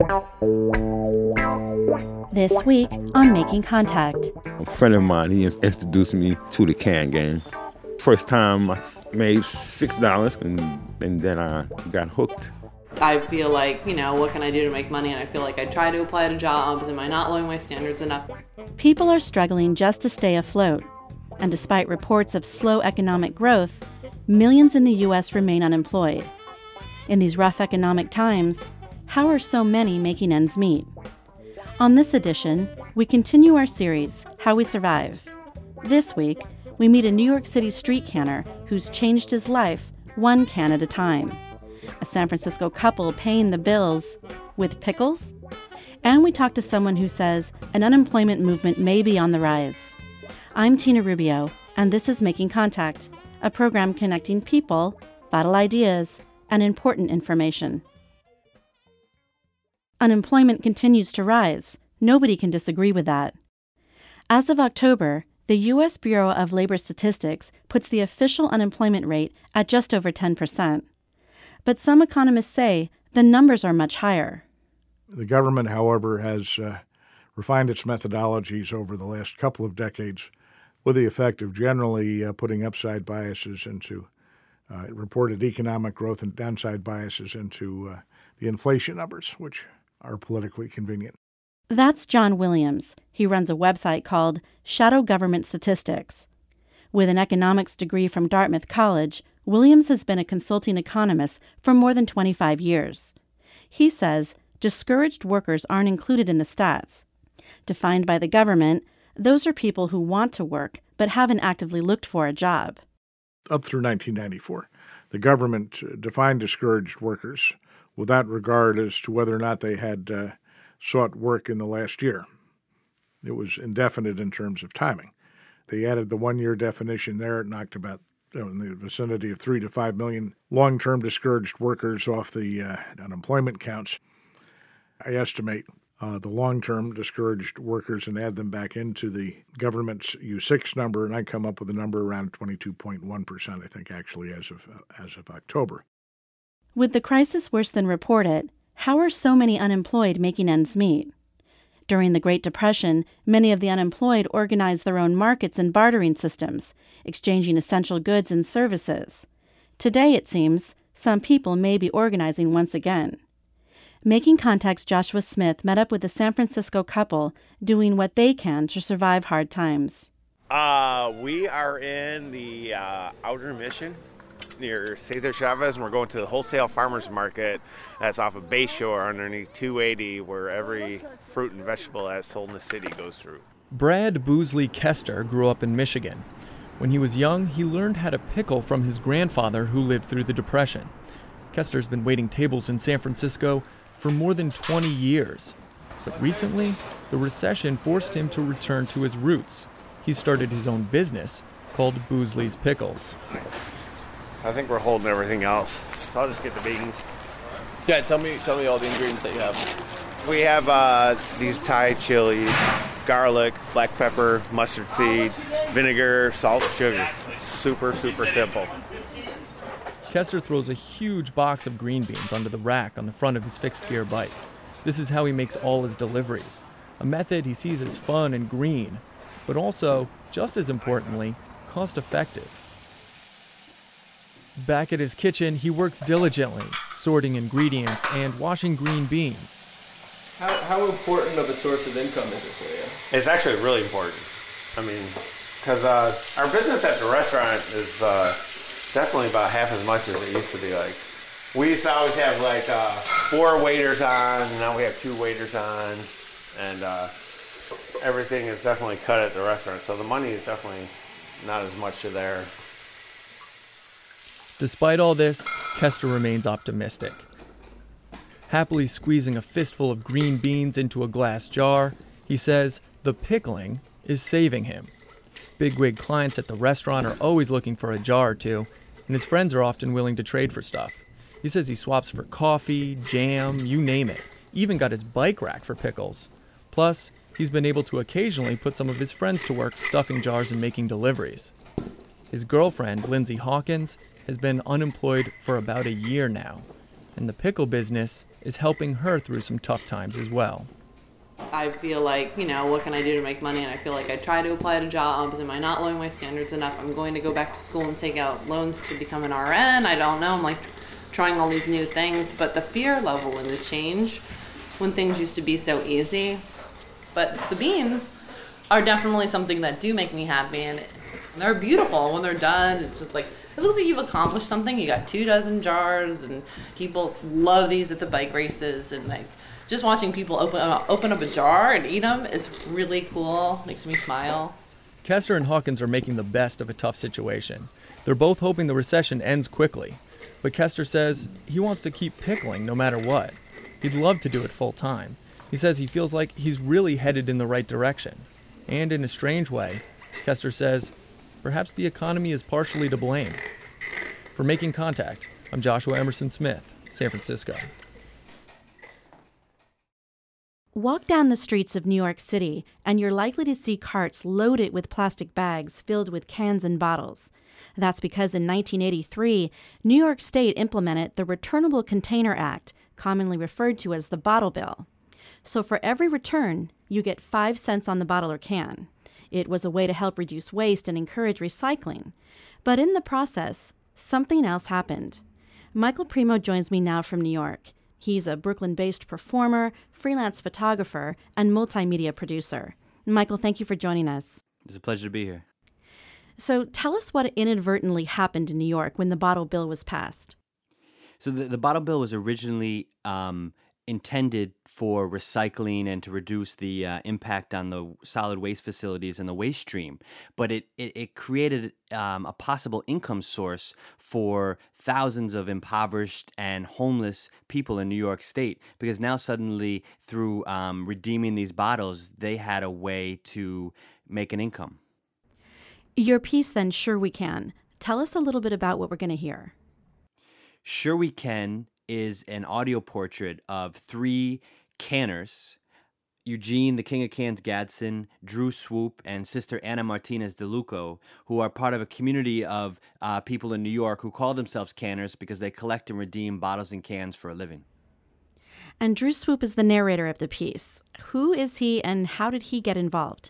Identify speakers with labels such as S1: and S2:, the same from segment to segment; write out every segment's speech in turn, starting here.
S1: This week on Making Contact.
S2: A friend of mine, he introduced me to the can game. First time I made $6 and then I got hooked.
S3: I feel like, what can I do to make money? And I feel like I try to apply to jobs. Am I not lowering my standards enough?
S1: People are struggling just to stay afloat. And despite reports of slow economic growth, millions in the U.S. remain unemployed. In these rough economic times, how are so many making ends meet? On this edition, we continue our series, How We Survive. This week, we meet a New York City street canner who's changed his life one can at a time. A San Francisco couple paying the bills with pickles. And we talk to someone who says an unemployment movement may be on the rise. I'm Tina Rubio, and this is Making Contact, a program connecting people, vital ideas, and important information. Unemployment continues to rise. Nobody can disagree with that. As of October, the U.S. Bureau of Labor Statistics puts the official unemployment rate at just over 10%. But some economists say the numbers are much higher.
S4: The government, however, has refined its methodologies over the last couple of decades with the effect of generally putting upside biases into reported economic growth and downside biases into the inflation numbers, which are politically convenient.
S1: That's John Williams. He runs a website called Shadow Government Statistics. With an economics degree from Dartmouth College, Williams has been a consulting economist for more than 25 years. He says discouraged workers aren't included in the stats. Defined by the government, those are people who want to work but haven't actively looked for a job.
S4: Up through 1994, the government defined discouraged workers without regard as to whether or not they had sought work in the last year. It was indefinite in terms of timing. They added the one-year definition there. It knocked about in the vicinity of 3 to 5 million long-term discouraged workers off the unemployment counts. I estimate the long-term discouraged workers and add them back into the government's U6 number, and I come up with a number around 22.1%, I think, actually, as of October.
S1: With the crisis worse than reported, how are so many unemployed making ends meet? During the Great Depression, many of the unemployed organized their own markets and bartering systems, exchanging essential goods and services. Today, it seems, some people may be organizing once again. Making Contact's Joshua Smith met up with a San Francisco couple doing what they can to survive hard times.
S5: We are in the Outer Mission near Cesar Chavez, and we're going to the wholesale farmers market that's off of Bayshore underneath 280, where every fruit and vegetable that's sold in the city goes through.
S6: Brad Boozley Kester grew up in Michigan. When he was young, he learned how to pickle from his grandfather who lived through the Depression. Kester's been waiting tables in San Francisco for more than 20 years. But recently, the recession forced him to return to his roots. He started his own business called Boozley's Pickles.
S5: I think we're holding everything else. I'll just get the beans.
S7: Yeah, tell me all the ingredients that you have.
S5: We have these Thai chilies, garlic, black pepper, mustard seeds, vinegar, salt, sugar. Super, super simple.
S6: Kester throws a huge box of green beans onto the rack on the front of his fixed-gear bike. This is how he makes all his deliveries, a method he sees as fun and green, but also, just as importantly, cost-effective. Back at his kitchen, he works diligently, sorting ingredients and washing green beans.
S7: How important of a source of income is it for you?
S5: It's actually really important. I mean, because our business at the restaurant is definitely about half as much as it used to be. Like, we used to always have 4 waiters on, and now we have 2 waiters on, and everything is definitely cut at the restaurant. So the money is definitely not as much there.
S6: Despite all this, Kester remains optimistic. Happily squeezing a fistful of green beans into a glass jar, he says the pickling is saving him. Bigwig clients at the restaurant are always looking for a jar or two, and his friends are often willing to trade for stuff. He says he swaps for coffee, jam, you name it. Even got his bike rack for pickles. Plus, he's been able to occasionally put some of his friends to work stuffing jars and making deliveries. His girlfriend, Lindsay Hawkins, has been unemployed for about a year now, and the pickle business is helping her through some tough times as well.
S3: I feel like, what can I do to make money? And I feel like I try to apply to jobs. Am I not lowering my standards enough? I'm going to go back to school and take out loans to become an RN. I don't know. I'm like trying all these new things. But the fear level and the change when things used to be so easy. But the beans are definitely something that do make me happy. And they're beautiful when they're done. It's just like, it looks like you've accomplished something. You got 24 jars, and people love these at the bike races. And like, just watching people open up a jar and eat them is really cool. Makes me smile.
S6: Kester and Hawkins are making the best of a tough situation. They're both hoping the recession ends quickly. But Kester says he wants to keep pickling no matter what. He'd love to do it full time. He says he feels like he's really headed in the right direction. And in a strange way, Kester says perhaps the economy is partially to blame. For Making Contact, I'm Joshua Emerson Smith, San Francisco.
S1: Walk down the streets of New York City, and you're likely to see carts loaded with plastic bags filled with cans and bottles. That's because in 1983, New York State implemented the Returnable Container Act, commonly referred to as the Bottle Bill. So for every return, you get 5 cents on the bottle or can. It was a way to help reduce waste and encourage recycling. But in the process, something else happened. Michael Primo joins me now from New York. He's a Brooklyn-based performer, freelance photographer, and multimedia producer. Michael, thank you for joining us.
S8: It's a pleasure to be here.
S1: So tell us what inadvertently happened in New York when the Bottle Bill was passed.
S8: So the Bottle Bill was originally intended for recycling and to reduce the impact on the solid waste facilities and the waste stream. But it created a possible income source for thousands of impoverished and homeless people in New York State, because now suddenly through redeeming these bottles, they had a way to make an income.
S1: Your piece then, Sure We Can. Tell us a little bit about what we're going to hear.
S8: Sure We Can is an audio portrait of 3 canners, Eugene, the King of Cans Gadsden, Drew Swoop, and Sister Anna Martinez DeLuca, who are part of a community of people in New York who call themselves canners because they collect and redeem bottles and cans for a living.
S1: And Drew Swoop is the narrator of the piece. Who is he and how did he get involved?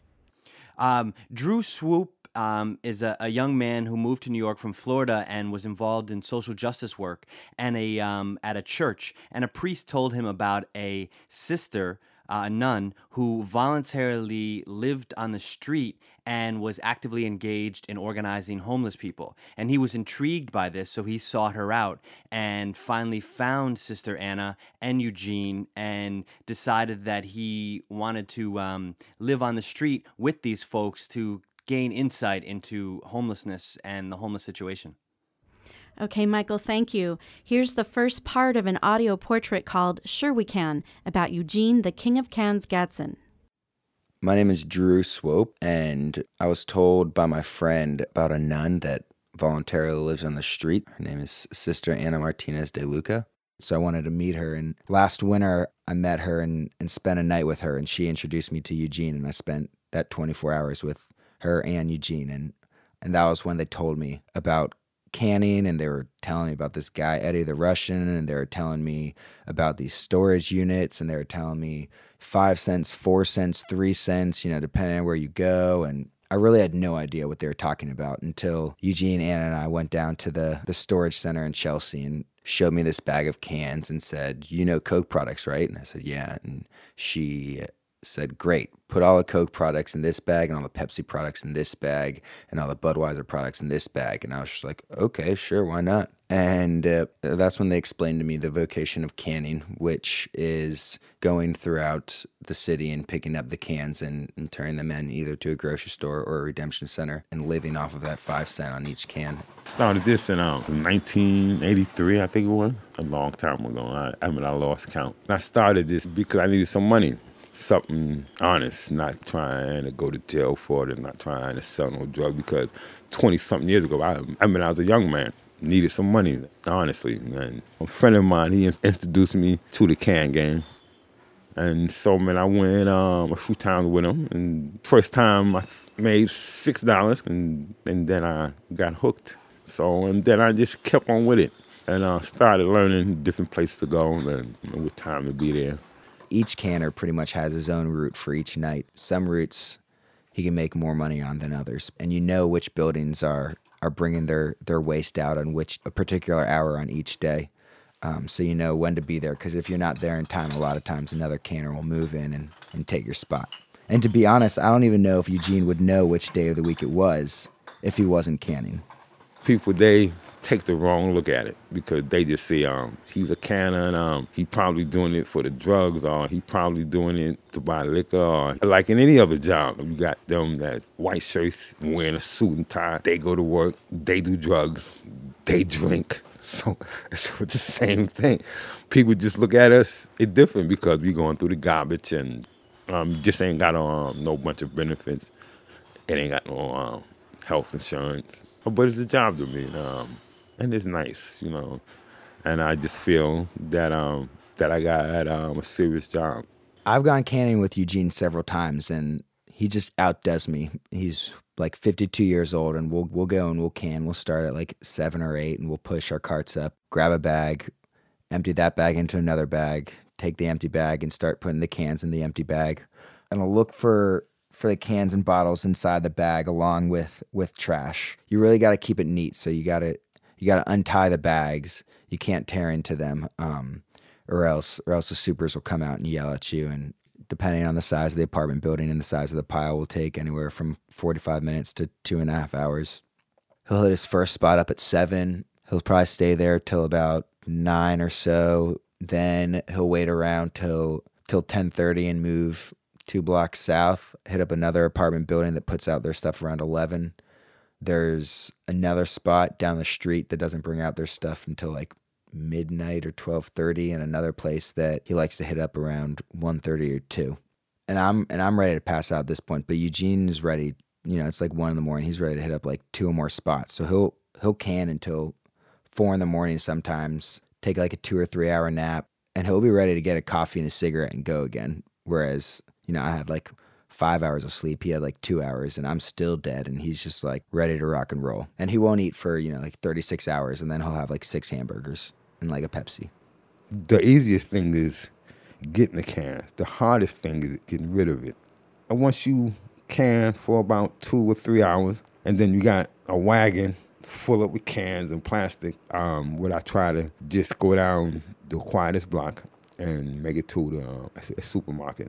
S8: Drew Swoop is a young man who moved to New York from Florida and was involved in social justice work and at a church. And a priest told him about a sister, a nun, who voluntarily lived on the street and was actively engaged in organizing homeless people. And he was intrigued by this, so he sought her out and finally found Sister Anna and Eugene and decided that he wanted to live on the street with these folks to gain insight into homelessness and the homeless situation.
S1: Okay, Michael, thank you. Here's the first part of an audio portrait called Sure We Can, about Eugene, the King of Cans Gadsden.
S9: My name is Drew Swope, and I was told by my friend about a nun that voluntarily lives on the street. Her name is Sister Anna Martinez DeLuca. So I wanted to meet her, and last winter I met her and spent a night with her, and she introduced me to Eugene, and I spent that 24 hours with her and Eugene, and that was when they told me about canning, and they were telling me about this guy, Eddie the Russian, and they were telling me about these storage units, and they were telling me 5 cents, 4 cents, 3 cents, depending on where you go, and I really had no idea what they were talking about until Eugene, Anna, and I went down to the storage center in Chelsea and showed me this bag of cans and said, "You know Coke products, right?" And I said, "Yeah," and she said, "Great, put all the Coke products in this bag and all the Pepsi products in this bag and all the Budweiser products in this bag." And I was just like, okay, sure, why not? And that's when they explained to me the vocation of canning, which is going throughout the city and picking up the cans and turning them in either to a grocery store or a redemption center and living off of that 5 cents on each can.
S2: Started this in 1983, I think it was, a long time ago. I lost count. I started this because I needed some money. Something honest, not trying to go to jail for it and not trying to sell no drug, because 20-something years ago, I was a young man, needed some money, honestly. And a friend of mine, he introduced me to the can game. And so, man, I went a few times with him. And first time I made $6, and then I got hooked. So, and then I just kept on with it. and started learning different places to go and what time to be there.
S9: Each canner pretty much has his own route for each night. Some routes he can make more money on than others. And you know which buildings are bringing their waste out on which a particular hour on each day. So you know when to be there, because if you're not there in time, a lot of times another canner will move in and take your spot. And to be honest, I don't even know if Eugene would know which day of the week it was if he wasn't canning.
S2: People, they take the wrong look at it because they just see he's a canner and he probably doing it for the drugs, or he probably doing it to buy liquor, or like in any other job. You got them that white shirts wearing a suit and tie. They go to work, they do drugs, they drink. So it's the same thing. People just look at us, it's different because we going through the garbage and just ain't got no bunch of benefits. It ain't got no health insurance. But it's a job to me, and it's nice, you know. And I just feel that I got a serious job.
S9: I've gone canning with Eugene several times, and he just outdoes me. He's like 52 years old, and we'll go and we'll can. We'll start at like 7 or 8, and we'll push our carts up, grab a bag, empty that bag into another bag, take the empty bag, and start putting the cans in the empty bag. And I'll look for the cans and bottles inside the bag along with trash. You really got to keep it neat. So you got to untie the bags. You can't tear into them, or else the supers will come out and yell at you. And depending on the size of the apartment building and the size of the pile, will take anywhere from 45 minutes to 2.5 hours. He'll hit his first spot up at 7. He'll probably stay there till about 9 or so. Then he'll wait around till 10:30 and move 2 blocks south, hit up another apartment building that puts out their stuff around 11. There's another spot down the street that doesn't bring out their stuff until like midnight or 12:30, and another place that he likes to hit up around 1:30 or 2. And I'm ready to pass out at this point, but Eugene is ready. You know, it's like 1 a.m. He's ready to hit up like 2 more spots. So he'll can until 4 a.m. sometimes, take like a 2 or 3 hour nap, and he'll be ready to get a coffee and a cigarette and go again. Whereas, you know, I had like 5 hours of sleep. He had like 2 hours, and I'm still dead, and he's just like ready to rock and roll. And he won't eat for, you know, like 36 hours, and then he'll have like 6 hamburgers and like a Pepsi.
S2: The easiest thing is getting the cans. The hardest thing is getting rid of it. And once you can for about 2 or 3 hours, and then you got a wagon full up with cans and plastic, what I try to just go down the quietest block and make it to the supermarket.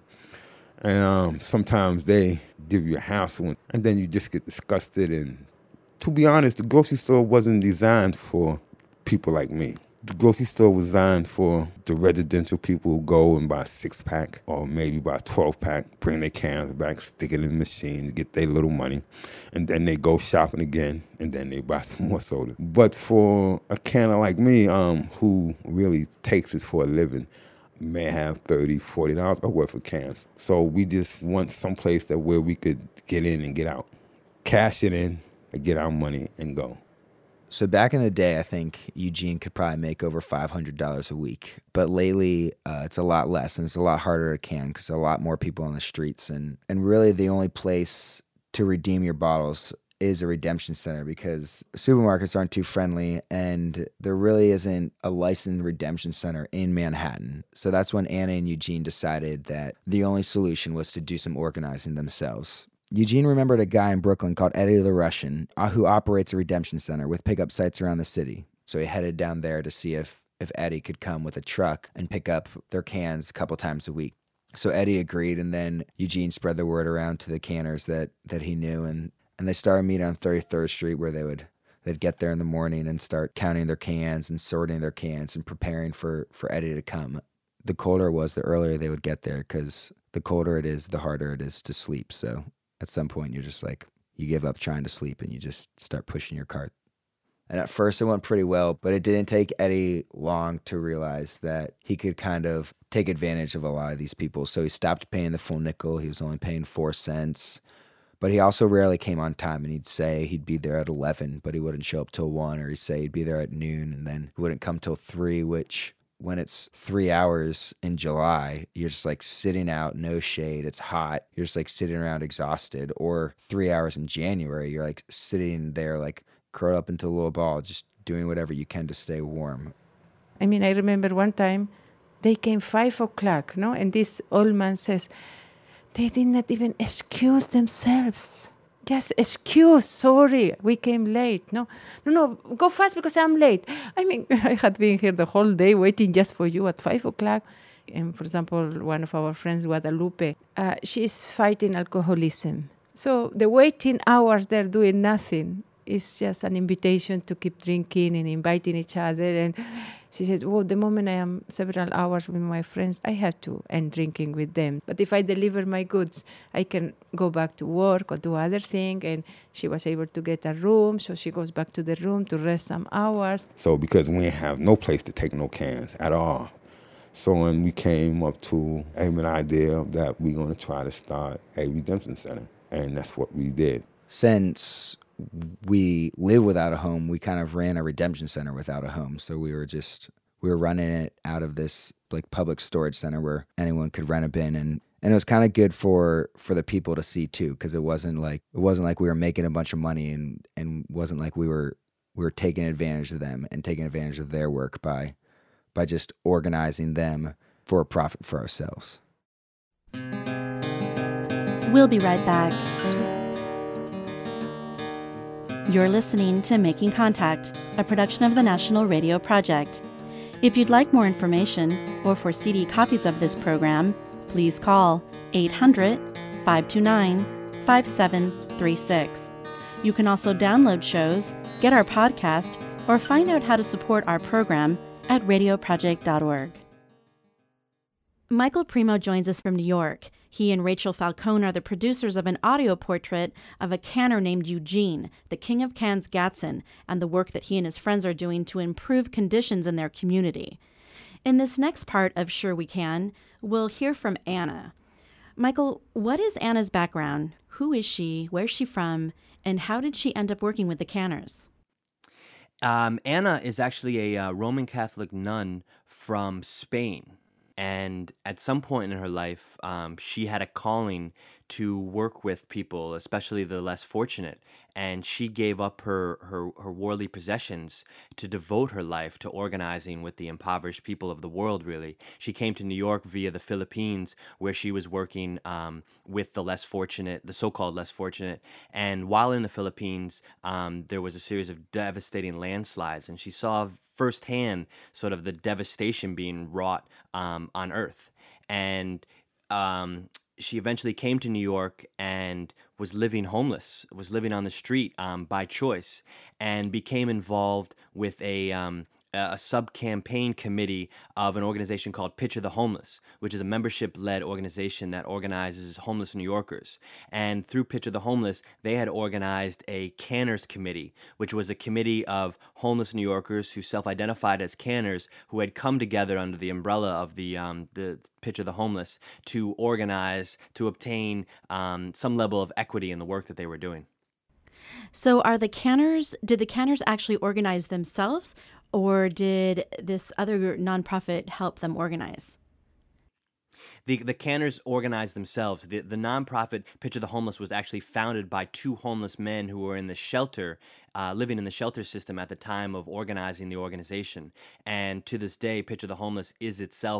S2: And sometimes they give you a hassle, and then you just get disgusted. And to be honest, the grocery store wasn't designed for people like me. The grocery store was designed for the residential people who go and buy a 6-pack or maybe buy a 12-pack, bring their cans back, stick it in the machines, get their little money, and then they go shopping again, and then they buy some more soda. But for a canner like me, who really takes it for a living, may have $30, $40 worth of cans. So we just want some place where we could get in and get out, cash it in, and get our money and go.
S9: So back in the day, I think Eugene could probably make over $500 a week. But lately, it's a lot less, and it's a lot harder to can because a lot more people on the streets. And really, the only place to redeem your bottles is a redemption center because supermarkets aren't too friendly, and there really isn't a licensed redemption center in Manhattan. So that's when Anna and Eugene decided that the only solution was to do some organizing themselves. Eugene remembered a guy in Brooklyn called Eddie the Russian, who operates a redemption center with pickup sites around the city. So he headed down there to see if Eddie could come with a truck and pick up their cans a couple times a week. So Eddie agreed, and then Eugene spread the word around to the canners that he knew, and they started meeting on 33rd Street where they'd get there in the morning and start counting their cans and sorting their cans and preparing for Eddie to come. The colder it was, the earlier they would get there, because the colder it is, the harder it is to sleep. So at some point, you're just like, you give up trying to sleep and you just start pushing your cart. And at first it went pretty well, but it didn't take Eddie long to realize that he could kind of take advantage of a lot of these people. So he stopped paying the full nickel. He was only paying 4 cents. But he also rarely came on time, and he'd say he'd be there at 11, but he wouldn't show up till 1, or he'd say he'd be there at noon, and then he wouldn't come till 3, which when it's 3 hours in July, you're just like sitting out, no shade, it's hot, you're just like sitting around exhausted. Or 3 hours in January, you're like sitting there like curled up into a little ball, just doing whatever you can to stay warm.
S10: I mean, I remember one time they came 5 o'clock, no? And this old man says, they did not even excuse themselves. Just excuse, sorry, we came late. No, go fast because I'm late. I mean, I had been here the whole day waiting just for you at 5 o'clock. And for example, one of our friends, Guadalupe, she's fighting alcoholism. So the waiting hours there doing nothing is just an invitation to keep drinking and inviting each other. And she said, well, the moment I am several hours with my friends, I have to end drinking with them. But if I deliver my goods, I can go back to work or do other thing. And she was able to get a room, so she goes back to the room to rest some hours.
S2: So because we didn't have no place to take no cans at all. So when we came up to an idea that we're going to try to start a redemption center. And that's what we did.
S9: Since we live without a home, we kind of ran a redemption center without a home. So we were running it out of this like public storage center where anyone could rent a bin, and it was kind of good for the people to see too, because it wasn't like we were making a bunch of money, and wasn't like we were taking advantage of them and taking advantage of their work by just organizing them for a profit for ourselves.
S1: We'll be right back. You're listening to Making Contact, a production of the National Radio Project. If you'd like more information or for CD copies of this program, please call 800-529-5736. You can also download shows, get our podcast, or find out how to support our program at radioproject.org. Michael Primo joins us from New York. He and Rachel Falcone are the producers of an audio portrait of a canner named Eugene, the king of cans Gadsden, and the work that he and his friends are doing to improve conditions in their community. In this next part of Sure We Can, we'll hear from Anna. Michael, what is Anna's background? Who is she? Where's she from? And how did she end up working with the canners?
S8: Anna is actually a Roman Catholic nun from Spain. And at some point in her life, she had a calling to work with people, especially the less fortunate. And she gave up her worldly possessions to devote her life to organizing with the impoverished people of the world, really. She came to New York via the Philippines, where she was working with the less fortunate, the so-called less fortunate. And while in the Philippines, there was a series of devastating landslides, and she saw firsthand sort of the devastation being wrought on Earth. And she eventually came to New York and was living homeless, was living on the street by choice, and became involved with a sub-campaign committee of an organization called Picture the Homeless, which is a membership-led organization that organizes homeless New Yorkers. And through Picture the Homeless, they had organized a Canners Committee, which was a committee of homeless New Yorkers who self-identified as canners, who had come together under the umbrella of the Picture the Homeless to organize, to obtain some level of equity in the work that they were doing.
S1: So did the canners actually organize themselves, or did this other nonprofit help them organize?
S8: The canners organized themselves. The nonprofit Picture the Homeless was actually founded by two homeless men who were in the shelter, living in the shelter system at the time of organizing the organization. And to this day, Picture the Homeless is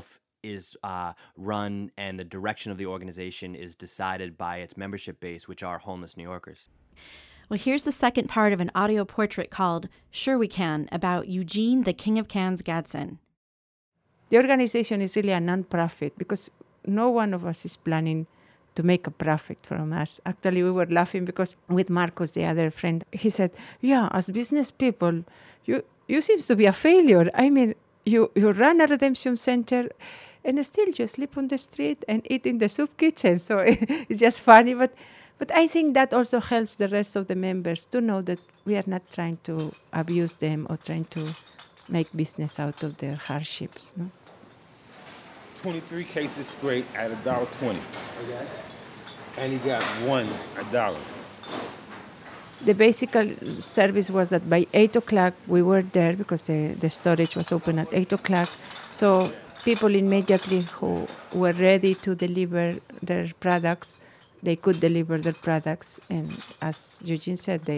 S8: run, and the direction of the organization is decided by its membership base, which are homeless New Yorkers.
S1: Well, here's the second part of an audio portrait called Sure We Can, about Eugene, the king of cans Gadsden.
S10: The organization is really a non-profit because no one of us is planning to make a profit from us. Actually, we were laughing because with Marcos, the other friend, he said, yeah, as business people, you seem to be a failure. I mean, you run a redemption center and still you sleep on the street and eat in the soup kitchen. So it's just funny, but I think that also helps the rest of the members to know that we are not trying to abuse them or trying to make business out of their hardships. No?
S2: 23 cases straight at $1.20. Okay. And he got one $1.
S10: The basic service was that by 8 o'clock we were there because the storage was open at 8 o'clock. So people immediately who were ready to deliver their products, they could deliver their products, and as Eugene said, they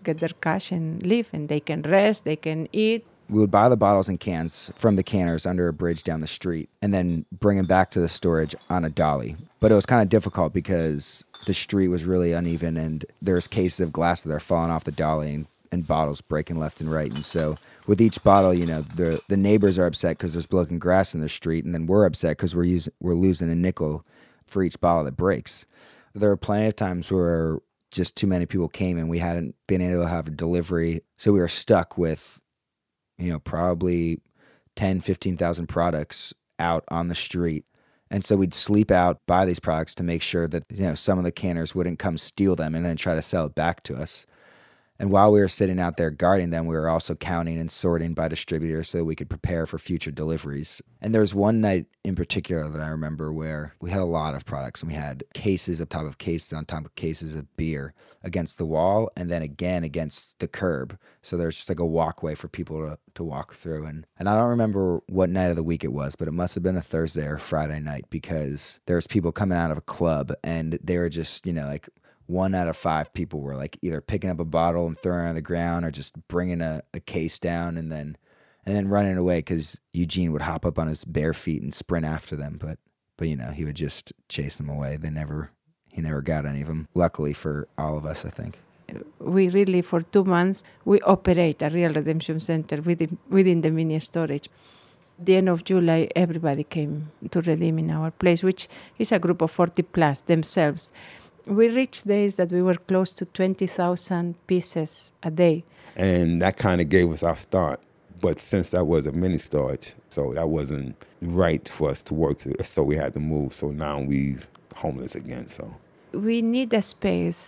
S10: get their cash and leave, and they can rest, they can eat.
S9: We would buy the bottles and cans from the canners under a bridge down the street and then bring them back to the storage on a dolly. But it was kind of difficult because the street was really uneven and there's cases of glass that are falling off the dolly and bottles breaking left and right. And so with each bottle, you know, the neighbors are upset because there's broken grass in the street, and then we're upset because we're losing a nickel for each bottle that breaks. There were plenty of times where just too many people came and we hadn't been able to have a delivery. So we were stuck with, you know, probably 10, 15,000 products out on the street. And so we'd sleep out, buy these products to make sure that, you know, some of the canners wouldn't come steal them and then try to sell it back to us. And while we were sitting out there guarding them, we were also counting and sorting by distributor so that we could prepare for future deliveries. And there was one night in particular that I remember where we had a lot of products and we had cases on top of cases on top of cases of beer against the wall and then again against the curb. So there's just like a walkway for people to walk through. And I don't remember what night of the week it was, but it must have been a Thursday or Friday night because there was people coming out of a club and they were just, you know, like 1 out of 5 people were like either picking up a bottle and throwing it on the ground or just bringing a case down and then running away because Eugene would hop up on his bare feet and sprint after them. But you know, he would just chase them away. He never got any of them. Luckily for all of us, I think.
S10: We really, for 2 months, we operate a real redemption center within the mini storage. At the end of July, everybody came to redeem in our place, which is a group of 40 plus themselves. We reached days that we were close to 20,000 pieces a day.
S2: And that kind of gave us our start. But since that was a mini storage, so that wasn't right for us to work to, so we had to move. So now we homeless again. So
S10: we need a space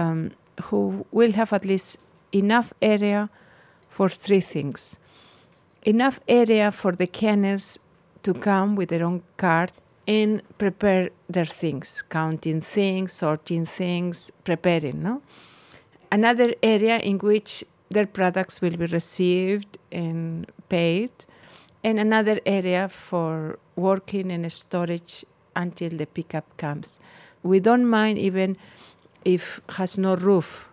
S10: who will have at least enough area for 3 things. Enough area for the canners to come with their own cart and prepare their things, counting things, sorting things, preparing, no? Another area in which their products will be received and paid, and another area for working in storage until the pickup comes. We don't mind even if has no roof.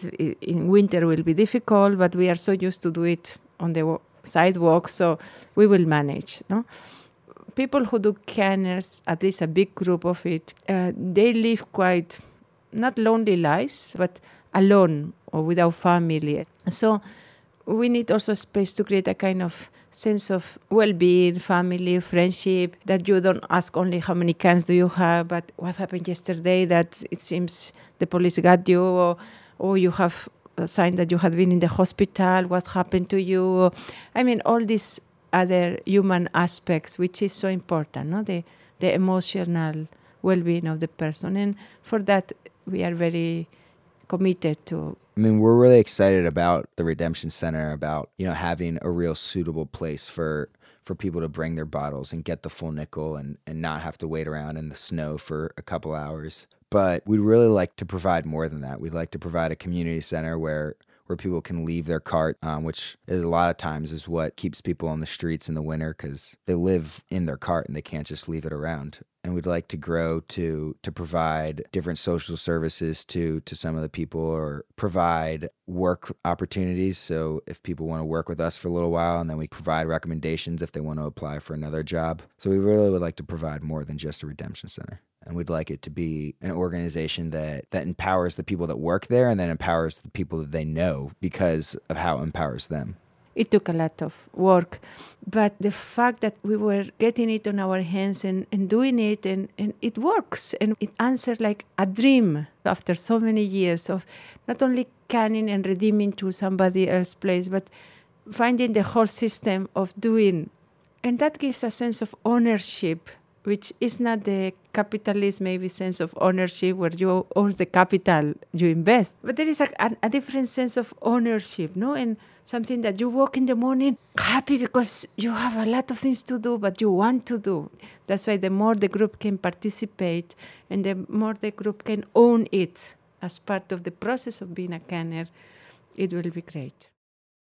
S10: In winter will be difficult, but we are so used to do it on the sidewalk, so we will manage, no? People who do canners, at least a big group of it, they live quite, not lonely lives, but alone or without family. So we need also space to create a kind of sense of well-being, family, friendship, that you don't ask only how many cans do you have, but what happened yesterday that it seems the police got you, or you have a sign that you had been in the hospital, what happened to you. I mean, all these other human aspects, which is so important, no? The emotional well-being of the person. And for that, we are very committed to.
S9: I mean, we're really excited about the Redemption Center, about, you know, having a real suitable place for people to bring their bottles and get the full nickel and not have to wait around in the snow for a couple hours. But we'd really like to provide more than that. We'd like to provide a community center where people can leave their cart, which is a lot of times is what keeps people on the streets in the winter because they live in their cart and they can't just leave it around. And we'd like to grow to provide different social services to some of the people, or provide work opportunities. So if people want to work with us for a little while, and then we provide recommendations if they want to apply for another job. So we really would like to provide more than just a redemption center. And we'd like it to be an organization that empowers the people that work there and then empowers the people that they know because of how it empowers them.
S10: It took a lot of work, but the fact that we were getting it on our hands and doing it, and it works, and it answered like a dream after so many years of not only canning and redeeming to somebody else's place, but finding the whole system of doing. And that gives a sense of ownership, which is not the capitalist maybe sense of ownership where you own the capital you invest. But there is a different sense of ownership, no? And something that you walk in the morning happy because you have a lot of things to do, but you want to do. That's why the more the group can participate and the more the group can own it as part of the process of being a canner, it will be great.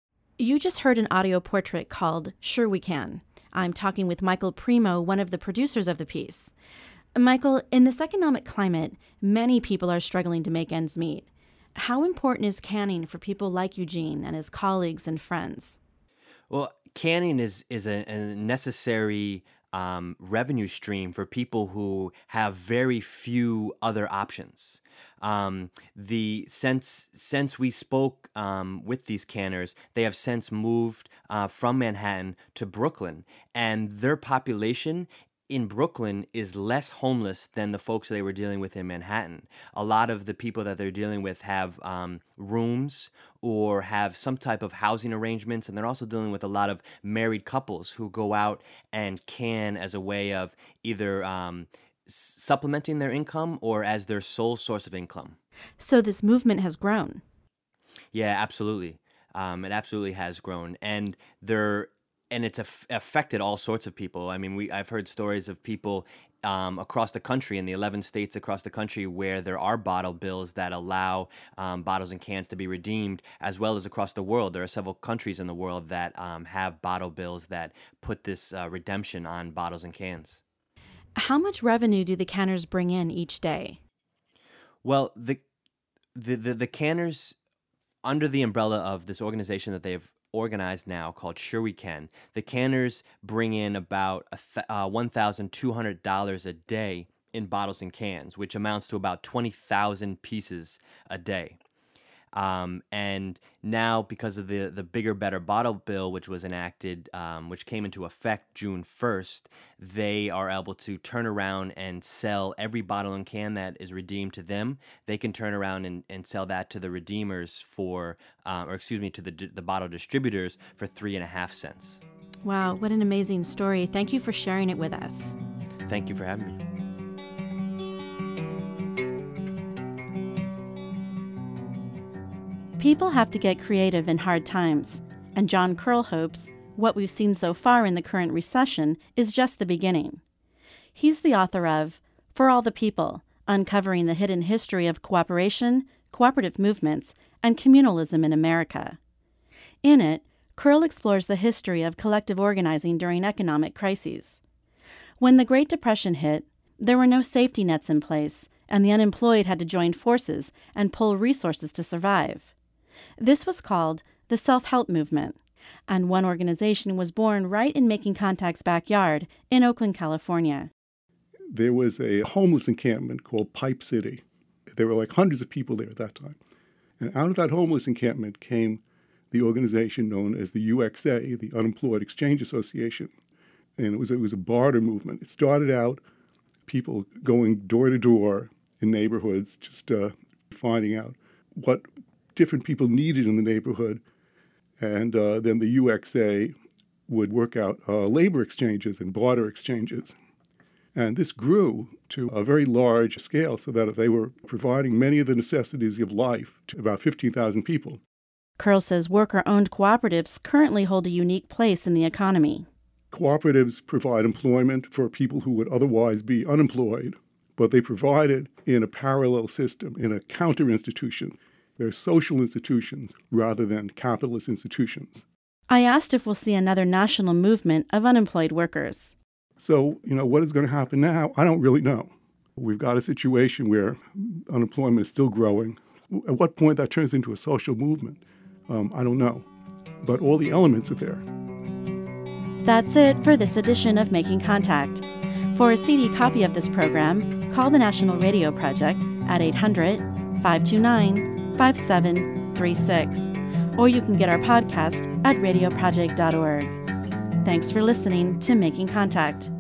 S1: You just heard an audio portrait called Sure We Can. I'm talking with Michael Primo, one of the producers of the piece. Michael, in this economic climate, many people are struggling to make ends meet. How important is canning for people like Eugene and his colleagues and friends?
S8: Well, canning is a necessary revenue stream for people who have very few other options. Since we spoke with these canners, they have since moved from Manhattan to Brooklyn, and their population in Brooklyn is less homeless than the folks they were dealing with in Manhattan. A lot of the people that they're dealing with have rooms or have some type of housing arrangements, and they're also dealing with a lot of married couples who go out and can as a way of either supplementing their income or as their sole source of income.
S1: So this movement has grown.
S8: Yeah, absolutely. It absolutely has grown, and it's affected all sorts of people. I mean, I've heard stories of people across the country, in the 11 states across the country, where there are bottle bills that allow bottles and cans to be redeemed, as well as across the world. There are several countries in the world that have bottle bills that put this redemption on bottles and cans.
S1: How much revenue do the canners bring in each day?
S8: Well, the canners, under the umbrella of this organization that they've organized now called Sure We Can, the canners bring in about $1,200 a day in bottles and cans, which amounts to about 20,000 pieces a day. And now, because of the Bigger, Better Bottle Bill, which was enacted, which came into effect June 1st, they are able to turn around and sell every bottle and can that is redeemed to them. They can turn around and sell that to the redeemers to the bottle distributors for 3.5 cents.
S1: Wow, what an amazing story. Thank you for sharing it with us.
S8: Thank you for having me.
S1: People have to get creative in hard times, and John Curl hopes what we've seen so far in the current recession is just the beginning. He's the author of For All the People, Uncovering the Hidden History of Cooperation, Cooperative Movements, and Communalism in America. In it, Curl explores the history of collective organizing during economic crises. When the Great Depression hit, there were no safety nets in place, and the unemployed had to join forces and pull resources to survive. This was called the self-help movement, and one organization was born right in Making Contact's backyard in Oakland, California.
S11: There was a homeless encampment called Pipe City. There were like hundreds of people there at that time. And out of that homeless encampment came the organization known as the UXA, the Unemployed Exchange Association. And it was a barter movement. It started out people going door to door in neighborhoods, just finding out what different people needed in the neighborhood. And then the UXA would work out labor exchanges and barter exchanges. And this grew to a very large scale so that they were providing many of the necessities of life to about 15,000 people.
S1: Curl says worker-owned cooperatives currently hold a unique place in the economy.
S11: Cooperatives provide employment for people who would otherwise be unemployed, but they provide it in a parallel system, in a counter-institution. They're social institutions rather than capitalist institutions.
S1: I asked if we'll see another national movement of unemployed workers.
S11: So, what is going to happen now? I don't really know. We've got a situation where unemployment is still growing. At what point that turns into a social movement, I don't know. But all the elements are there.
S1: That's it for this edition of Making Contact. For a CD copy of this program, call the National Radio Project at 800-529-5736, or you can get our podcast at radioproject.org. Thanks for listening to Making Contact.